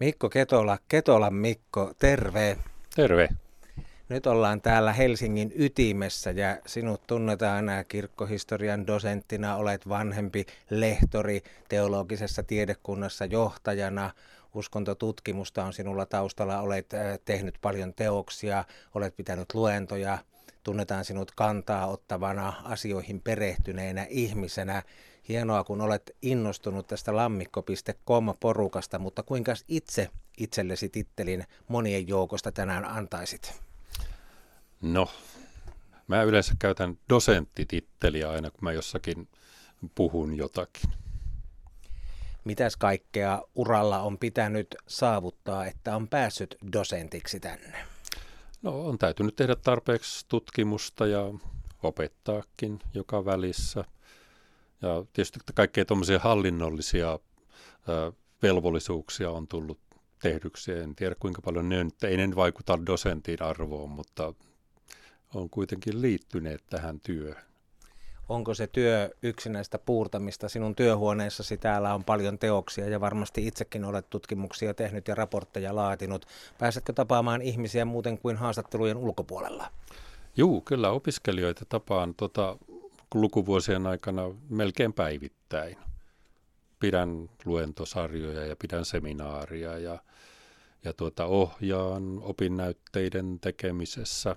Mikko Ketola, Ketolan Mikko, terve. Terve. Nyt ollaan täällä Helsingin ytimessä ja sinut tunnetaan kirkkohistorian dosenttina, olet vanhempi lehtori teologisessa tiedekunnassa johtajana. Uskontotutkimusta on sinulla taustalla, olet tehnyt paljon teoksia, olet pitänyt luentoja, tunnetaan sinut kantaa ottavana, asioihin perehtyneenä ihmisenä. Hienoa, kun olet innostunut tästä lammikko.com-porukasta, mutta kuinka itse itsellesi tittelin monien joukosta tänään antaisit? No, mä yleensä käytän dosenttititteliä aina, kun mä jossakin puhun jotakin. Mitäs kaikkea uralla on pitänyt saavuttaa, että on päässyt dosentiksi tänne? No, on täytynyt tehdä tarpeeksi tutkimusta ja opettaakin joka välissä. Ja tietysti kaikkea tuommoisia hallinnollisia velvollisuuksia on tullut tehdyksi. En tiedä kuinka paljon ne nyt, ei ne vaikuta dosentin arvoon, mutta on kuitenkin liittyneet tähän työhön. Onko se työ yksinäistä puurtamista? Sinun työhuoneessasi täällä on paljon teoksia ja varmasti itsekin olet tutkimuksia tehnyt ja raportteja laatinut. Pääsetkö tapaamaan ihmisiä muuten kuin haastattelujen ulkopuolella? Juu, kyllä opiskelijoita tapaan lukuvuosien aikana melkein päivittäin. Pidän luentosarjoja ja pidän seminaaria ja ohjaan opinnäytteiden tekemisessä.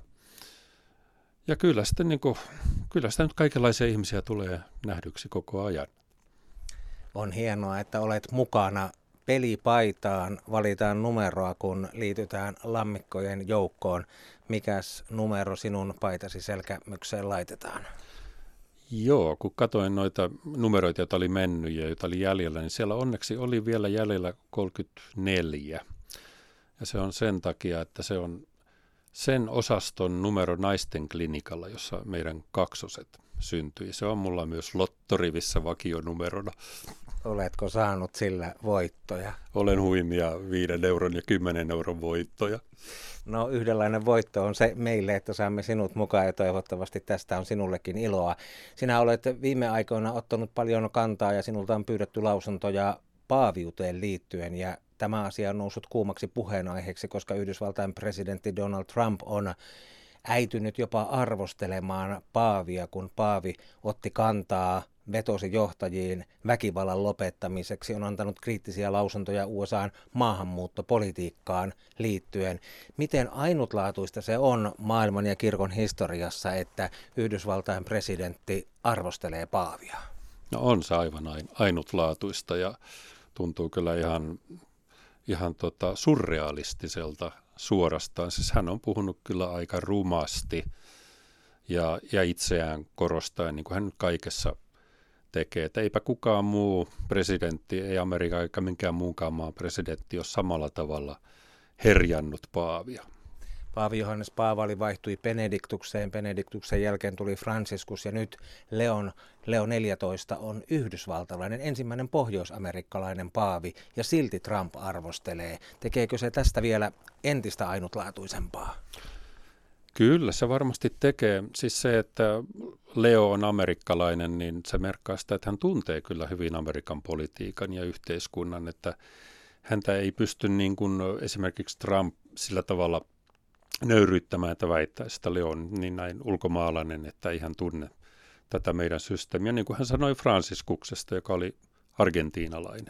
Ja kyllä sitä nyt kaikenlaisia ihmisiä tulee nähdyksi koko ajan. On hienoa, että olet mukana pelipaitaan. Valitaan numeroa, kun liitytään lammikkojen joukkoon. Mikäs numero sinun paitasi selkämykseen laitetaan? Joo, kun katsoin noita numeroita, joita oli mennyt ja joita oli jäljellä, niin siellä onneksi oli vielä jäljellä 34. Ja se on sen takia, että se on sen osaston numero naisten klinikalla, jossa meidän kaksoset syntyi. Se on mulla myös lottorivissä vakionumerona. Oletko saanut sillä voittoja? Olen huimia 5 euron ja 10 euron voittoja. No yhdenlainen voitto on se meille, että saamme sinut mukaan ja toivottavasti tästä on sinullekin iloa. Sinä olet viime aikoina ottanut paljon kantaa ja sinulta on pyydetty lausuntoja paaviuteen liittyen ja tämä asia on noussut kuumaksi puheenaiheeksi, koska Yhdysvaltain presidentti Donald Trump on äitynyt jopa arvostelemaan paavia, kun paavi otti kantaa, vetosi johtajiin väkivallan lopettamiseksi, on antanut kriittisiä lausuntoja USA:n maahanmuuttopolitiikkaan liittyen. Miten ainutlaatuista se on maailman ja kirkon historiassa, että Yhdysvaltain presidentti arvostelee paavia? No on se aivan ainutlaatuista ja tuntuu kyllä ihan surrealistiselta suorastaan. Siis hän on puhunut kyllä aika rumasti ja itseään korostaen, niin kuin hän nyt kaikessa tekee. Että eipä kukaan muu presidentti, ei Amerikan eikä minkään muunkaan maan presidentti ole samalla tavalla herjannut paavia. Paavi Johannes Paavali vaihtui Benediktukseen. Benediktuksen jälkeen tuli Franciscus ja nyt Leo 14 on yhdysvaltalainen, ensimmäinen pohjoisamerikkalainen paavi ja silti Trump arvostelee. Tekeekö se tästä vielä entistä ainutlaatuisempaa? Kyllä se varmasti tekee. Siis se, että Leo on amerikkalainen, niin se merkkaa sitä, että hän tuntee kyllä hyvin Amerikan politiikan ja yhteiskunnan, että häntä ei pysty niin kuin esimerkiksi Trump sillä tavalla nöyryyttämään, että väittäisi, että Leo on niin näin ulkomaalainen, että ei hän tunne tätä meidän systeemiä, niin kuin hän sanoi Franciscuksesta, joka oli argentiinalainen.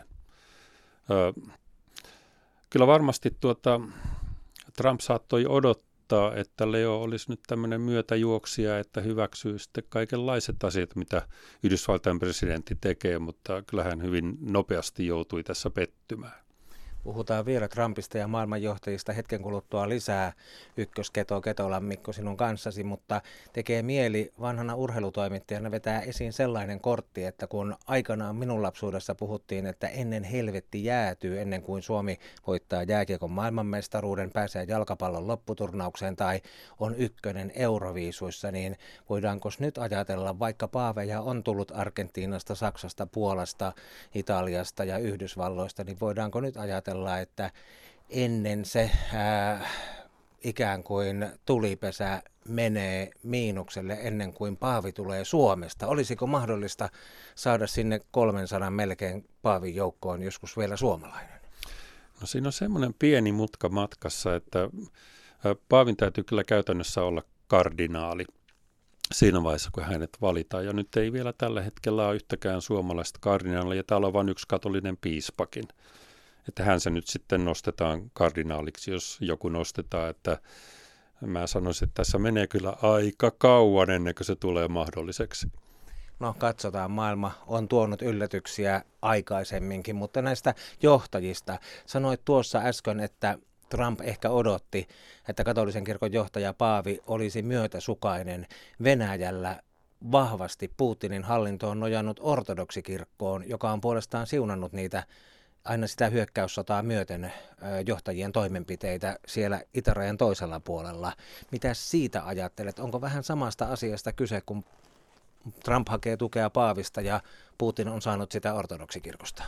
Kyllä varmasti Trump saattoi odottaa, että Leo olisi nyt tämmöinen myötäjuoksija, että hyväksyy sitten kaikenlaiset asiat, mitä Yhdysvaltain presidentti tekee, mutta kyllä hän hyvin nopeasti joutui tässä pettymään. Puhutaan vielä Trumpista ja maailmanjohtajista hetken kuluttua lisää. Ketolan Mikko sinun kanssasi, mutta tekee mieli vanhana urheilutoimittajana vetää esiin sellainen kortti, että kun aikanaan minun lapsuudessa puhuttiin, että ennen helvetti jäätyy, ennen kuin Suomi voittaa jääkiekon maailmanmestaruuden, pääsee jalkapallon lopputurnaukseen tai on ykkönen Euroviisuissa, niin voidaanko nyt ajatella, vaikka paaveja on tullut Argentiinasta, Saksasta, Puolasta, Italiasta ja Yhdysvalloista, niin voidaanko nyt ajatella, että ennen se ikään kuin tulipesä menee miinukselle ennen kuin paavi tulee Suomesta. Olisiko mahdollista saada sinne 300 melkein paavin joukkoon joskus vielä suomalainen? No siinä on semmoinen pieni mutka matkassa, että paavin täytyy kyllä käytännössä olla kardinaali siinä vaiheessa, kun hänet valitaan. Ja nyt ei vielä tällä hetkellä ole yhtäkään suomalaista kardinaalia, ja täällä on vain yksi katolinen piispakin. Että hän se nyt sitten nostetaan kardinaaliksi, jos joku nostetaan, että mä sanoisin, että tässä menee kyllä aika kauan ennen kuin se tulee mahdolliseksi. No katsotaan, maailma on tuonut yllätyksiä aikaisemminkin, mutta näistä johtajista. Sanoit tuossa äsken, että Trump ehkä odotti, että katolisen kirkon johtaja Paavi olisi myötäsukainen. Venäjällä vahvasti Putinin hallinto on nojannut ortodoksikirkkoon, joka on puolestaan siunannut niitä aina sitä hyökkäyssotaa myöten johtajien toimenpiteitä siellä itärajan toisella puolella. Mitä siitä ajattelet? Onko vähän samasta asiasta kyse, kun Trump hakee tukea Paavista ja Putin on saanut sitä ortodoksikirkosta?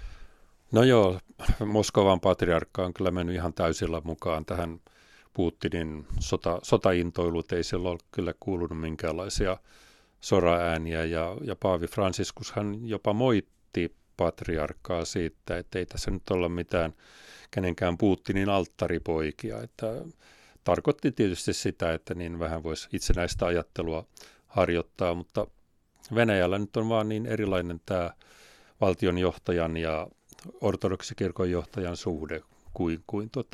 No joo, Moskovan patriarkka on kyllä mennyt ihan täysillä mukaan tähän Putinin sotaintoilut. Ei siellä ole kyllä kuulunut minkäänlaisia soraääniä ja Paavi Franciscus hän jopa moitti patriarkkaa siitä, että ei tässä nyt olla mitään kenenkään Putinin alttaripoikia. Että tarkoitti tietysti sitä, että niin vähän voisi itsenäistä ajattelua harjoittaa, mutta Venäjällä nyt on vaan niin erilainen tämä valtionjohtajan ja ortodoksikirkon johtajan suhde kuin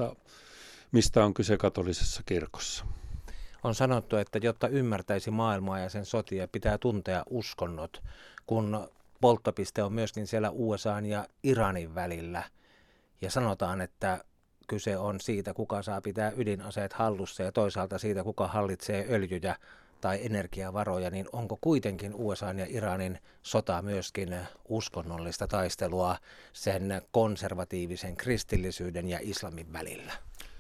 mistä on kyse katolisessa kirkossa. On sanottu, että jotta ymmärtäisi maailmaa ja sen sotia, pitää tuntea uskonnot, kun polttopiste on myöskin siellä USA:n ja Iranin välillä. Ja sanotaan, että kyse on siitä, kuka saa pitää ydinaseet hallussa ja toisaalta siitä, kuka hallitsee öljyjä tai energiavaroja, niin onko kuitenkin USA:n ja Iranin sota myöskin uskonnollista taistelua sen konservatiivisen kristillisyyden ja islamin välillä?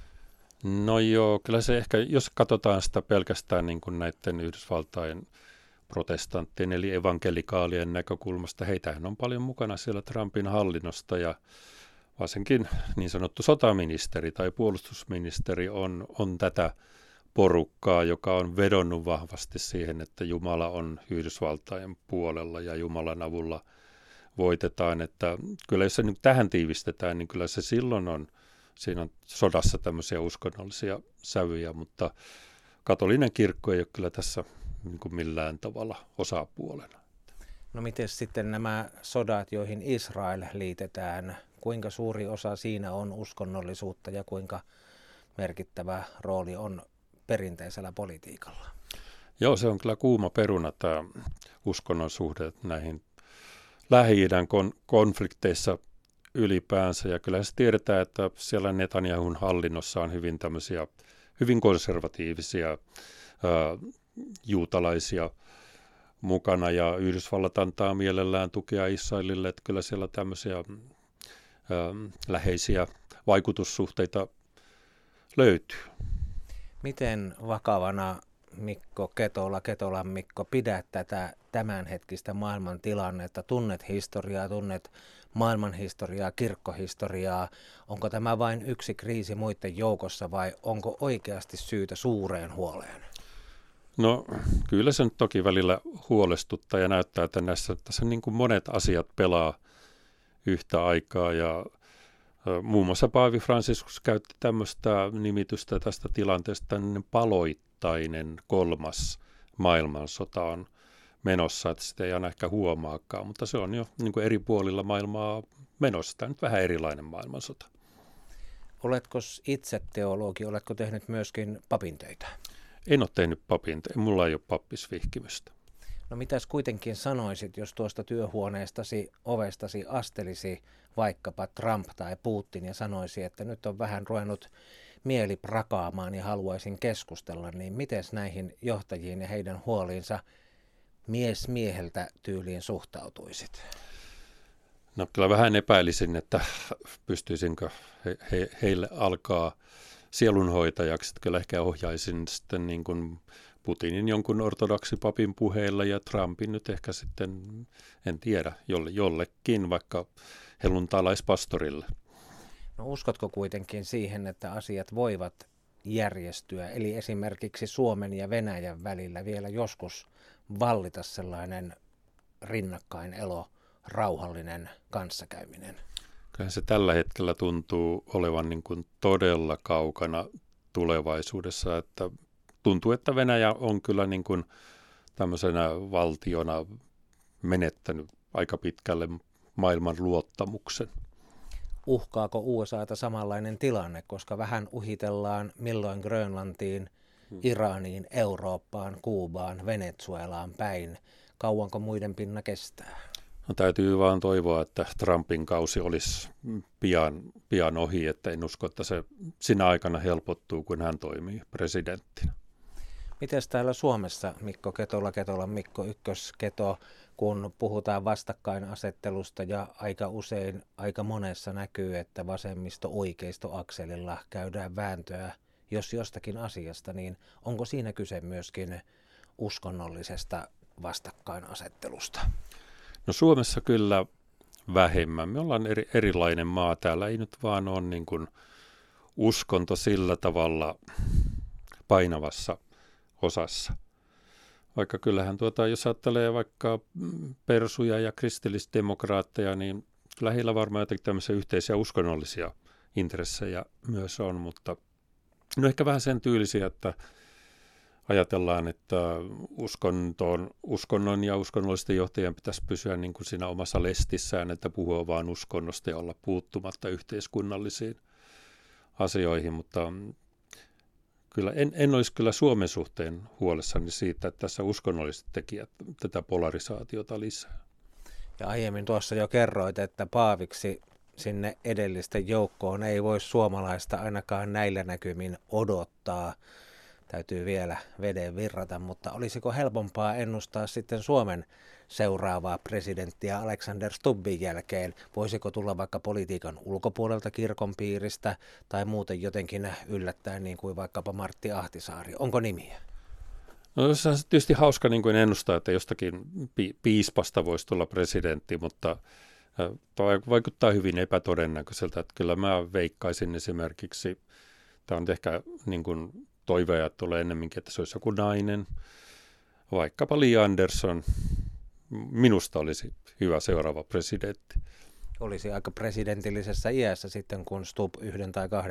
No joo, kyllä se ehkä, jos katsotaan sitä pelkästään niin kuin näiden Yhdysvaltain protestanttien eli evankelikaalien näkökulmasta, heitähän on paljon mukana siellä Trumpin hallinnosta ja varsinkin niin sanottu sotaministeri tai puolustusministeri on tätä porukkaa, joka on vedonnut vahvasti siihen, että Jumala on Yhdysvaltain puolella ja Jumalan avulla voitetaan. Että kyllä jos se nyt tähän tiivistetään, niin kyllä se silloin on, siinä on sodassa tämmöisiä uskonnollisia sävyjä, mutta katolinen kirkko ei ole kyllä tässä niin kuin millään tavalla osapuolena. No miten sitten nämä sodat, joihin Israel liitetään, kuinka suuri osa siinä on uskonnollisuutta ja kuinka merkittävä rooli on perinteisellä politiikalla? Joo, se on kyllä kuuma peruna tämä uskonnon suhde näihin Lähi-idän konflikteissa ylipäänsä. Ja kyllä se tiedetään, että siellä Netanyahun hallinnossa on hyvin tämmöisiä, hyvin konservatiivisia juutalaisia mukana. Ja Yhdysvallat antaa mielellään tukea Israelille, että kyllä siellä tämmöisiä läheisiä vaikutussuhteita löytyy. Miten vakavana Mikko Ketolan Mikko pidät tätä tämänhetkistä maailman tilannetta? Tunnet historiaa, tunnet maailmanhistoriaa, kirkkohistoriaa. Onko tämä vain yksi kriisi muiden joukossa vai onko oikeasti syytä suureen huoleen? No kyllä se nyt toki välillä huolestuttaa ja näyttää, että tässä niin kuin monet asiat pelaa yhtä aikaa ja muun muassa Paavi Franciscus käytti tämmöistä nimitystä tästä tilanteesta, paloittainen kolmas maailmansota on menossa, että sitä ei aina ehkä huomaakaan, mutta se on jo niin kuin eri puolilla maailmaa menossa. Tämä on nyt vähän erilainen maailmansota. Oletko itse teologi, oletko tehnyt myöskin papin töitä? En ole tehnyt papin töitä, mulla ei ole pappisvihkimystä. No mitäs kuitenkin sanoisit, jos tuosta työhuoneestasi, ovestasi astelisi vaikkapa Trump tai Putin ja sanoisi, että nyt on vähän ruvennut mieli prakaamaan ja haluaisin keskustella, niin miten näihin johtajiin ja heidän huoliinsa mies mieheltä tyyliin suhtautuisit? No kyllä vähän epäilisin, että pystyisinkö heille alkaa sielunhoitajaksi, että kyllä ehkä ohjaisin sitten niin kuin Putinin jonkun ortodoksipapin puheilla ja Trumpin nyt ehkä sitten, en tiedä, jollekin vaikka helluntalaispastorille. No uskotko kuitenkin siihen, että asiat voivat järjestyä, eli esimerkiksi Suomen ja Venäjän välillä vielä joskus vallita sellainen rinnakkainelo, rauhallinen kanssakäyminen? Kyllä se tällä hetkellä tuntuu olevan niin kuin todella kaukana tulevaisuudessa, että tuntuu, että Venäjä on kyllä niin kuin tämmöisenä valtiona menettänyt aika pitkälle maailman luottamuksen. Uhkaako USAta samanlainen tilanne, koska vähän uhitellaan milloin Grönlantiin, Iraniin, Eurooppaan, Kuubaan, Venezuelaan päin. Kauanko muiden pinna kestää? No, täytyy vaan toivoa, että Trumpin kausi olisi pian ohi, että en usko, että se sinä aikana helpottuu, kun hän toimii presidenttinä. Mites täällä Suomessa, Mikko Ketolan Mikko Ykkösketo, kun puhutaan vastakkainasettelusta ja aika usein, aika monessa näkyy, että vasemmisto-oikeisto-akselilla käydään vääntöä, jos jostakin asiasta, niin onko siinä kyse myöskin uskonnollisesta vastakkainasettelusta? No Suomessa kyllä vähemmän. Me ollaan erilainen maa. Täällä ei nyt vaan ole niin kuin uskonto sillä tavalla painavassa osassa. Vaikka kyllähän jos ajattelee vaikka persuja ja kristillisdemokraatteja, niin kyllä heillä varmaan jotenkin tämmöisiä yhteisiä uskonnollisia intressejä myös on, mutta no ehkä vähän sen tyylisiä, että ajatellaan, että uskonnon ja uskonnollisten johtajien pitäisi pysyä niin kuin siinä omassa lestissään, että puhua vaan uskonnosta ja olla puuttumatta yhteiskunnallisiin asioihin, mutta kyllä en olisi kyllä Suomen suhteen huolissani siitä, että tässä uskonnolliset tekijät tätä polarisaatiota lisää. Ja aiemmin tuossa jo kerroit, että paaviksi sinne edellisten joukkoon ei voi suomalaista ainakaan näillä näkymin odottaa. Täytyy vielä veden virrata, mutta olisiko helpompaa ennustaa sitten Suomen seuraavaa presidenttiä Alexander Stubbin jälkeen? Voisiko tulla vaikka politiikan ulkopuolelta kirkon piiristä tai muuten jotenkin yllättäen niin kuin vaikkapa Martti Ahtisaari? Onko nimiä? No se on tietysti hauska niin kuin ennustaa, että jostakin piispasta voisi tulla presidentti, mutta vaikuttaa hyvin epätodennäköiseltä. Että kyllä mä veikkaisin esimerkiksi, tämä on ehkä niin kuin toiveja tulee ennemminkin, että se olisi joku nainen, vaikkapa Li Andersson. Minusta olisi hyvä seuraava presidentti. Olisi aika presidentillisessä iässä sitten, kun Stubb 1 tai 2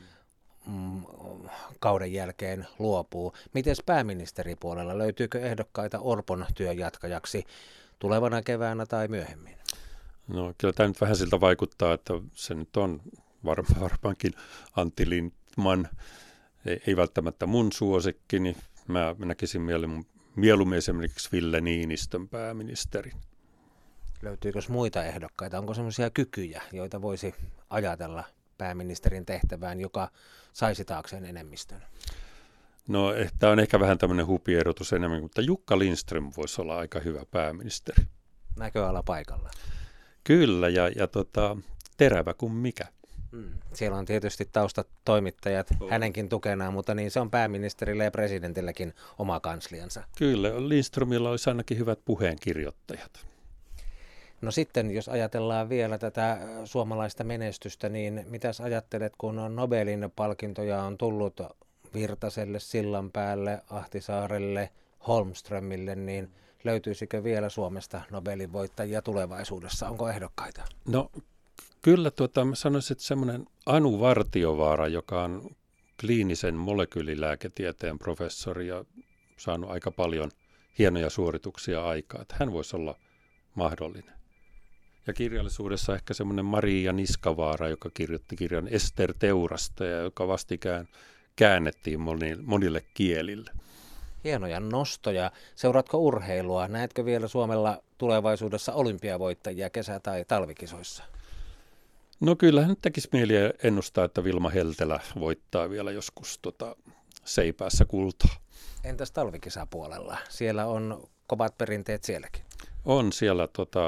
kauden jälkeen luopuu. Mites pääministeripuolella? Löytyykö ehdokkaita Orpon työnjatkajaksi tulevana keväänä tai myöhemmin? No kyllä tämä nyt vähän siltä vaikuttaa, että se nyt on varmaankin Antti Lindtman. Ei välttämättä mun suosikkini. Mä näkisin mieluummin esimerkiksi Ville Niinistön pääministerin. Löytyykö muita ehdokkaita? Onko sellaisia kykyjä, joita voisi ajatella pääministerin tehtävään, joka saisi taakseen enemmistön? No tämä on ehkä vähän tämmöinen hupierotus enemmän, mutta Jukka Lindström voisi olla aika hyvä pääministeri. Näköala paikalla. Kyllä, ja terävä kuin mikä. Siellä on tietysti taustatoimittajat hänenkin tukenaan, mutta niin se on pääministerillä ja presidentilläkin oma kansliansa. Kyllä, Lindströmillä olisi ainakin hyvät puheenkirjoittajat. No sitten, jos ajatellaan vielä tätä suomalaista menestystä, niin mitäs ajattelet, kun on Nobelin palkintoja on tullut Virtaselle, Sillanpäälle, Ahtisaarelle, Holmströmille, niin löytyisikö vielä Suomesta Nobelin voittajia tulevaisuudessa? Onko ehdokkaita? No kyllä, mä sanoisin, että semmoinen Anu Vartiovaara, joka on kliinisen molekyylilääketieteen professori ja saanut aika paljon hienoja suorituksia aikaa, että hän voisi olla mahdollinen. Ja kirjallisuudessa ehkä semmoinen Maria Niskavaara, joka kirjoitti kirjan Ester Teurasta ja joka vastikään käännettiin monille kielille. Hienoja nostoja. Seuraatko urheilua? Näetkö vielä Suomella tulevaisuudessa olympiavoittajia kesä- tai talvikisoissa? No kyllähän nyt tekisi mieli ennustaa, että Vilma Heltelä voittaa vielä joskus Seipäässä kultaa. Entäs talvikisapuolella? Siellä on kovat perinteet sielläkin. On siellä,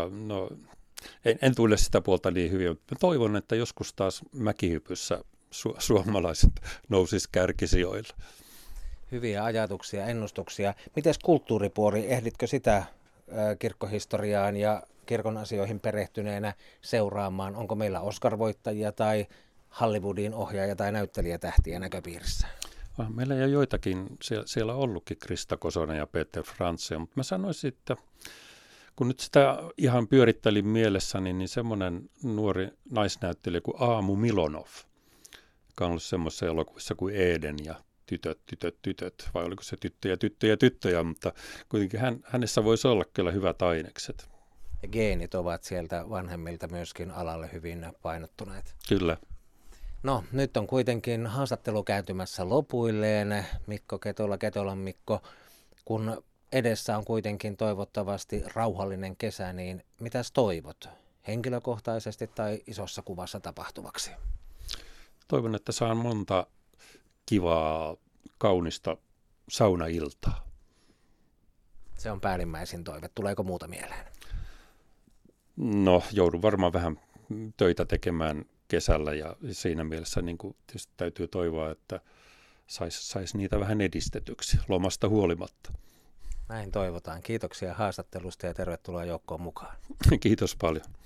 en tunne sitä puolta niin hyvin, mutta toivon, että joskus taas mäkihypyssä suomalaiset nousis kärkisijoilla. Hyviä ajatuksia, ennustuksia. Mites kulttuuripuoli, ehditkö sitä kirkkohistoriaan ja kirkon asioihin perehtyneenä seuraamaan? Onko meillä Oscar-voittajia tai Hollywoodin ohjaaja- tai näyttelijätähtiä näköpiirissä? Meillä ei ole joitakin, siellä on ollutkin Krista Kosonen ja Peter Frantzen, mutta mä sanoisin, että kun nyt sitä ihan pyörittelin mielessäni, niin semmoinen nuori naisnäyttelijä kuin Aamu Milonov, joka on ollut semmoisessa elokuvissa kuin Eden ja tytöt, vai oliko se tyttöjä, mutta kuitenkin hänessä voisi olla kyllä hyvät ainekset. Ja geenit ovat sieltä vanhemmilta myöskin alalle hyvin painottuneet. Kyllä. No, nyt on kuitenkin haastattelu kääntymässä lopuilleen. Mikko Ketola, Ketolan Mikko, kun edessä on kuitenkin toivottavasti rauhallinen kesä, niin mitäs toivot henkilökohtaisesti tai isossa kuvassa tapahtuvaksi? Toivon, että saan monta kivaa, kaunista saunailtaa. Se on päällimmäisin toive. Tuleeko muuta mieleen? No, joudun varmaan vähän töitä tekemään kesällä ja siinä mielessä niin kuin tietysti täytyy toivoa, että sais niitä vähän edistetyksi lomasta huolimatta. Näin toivotaan. Kiitoksia haastattelusta ja tervetuloa joukkoon mukaan. Kiitos paljon.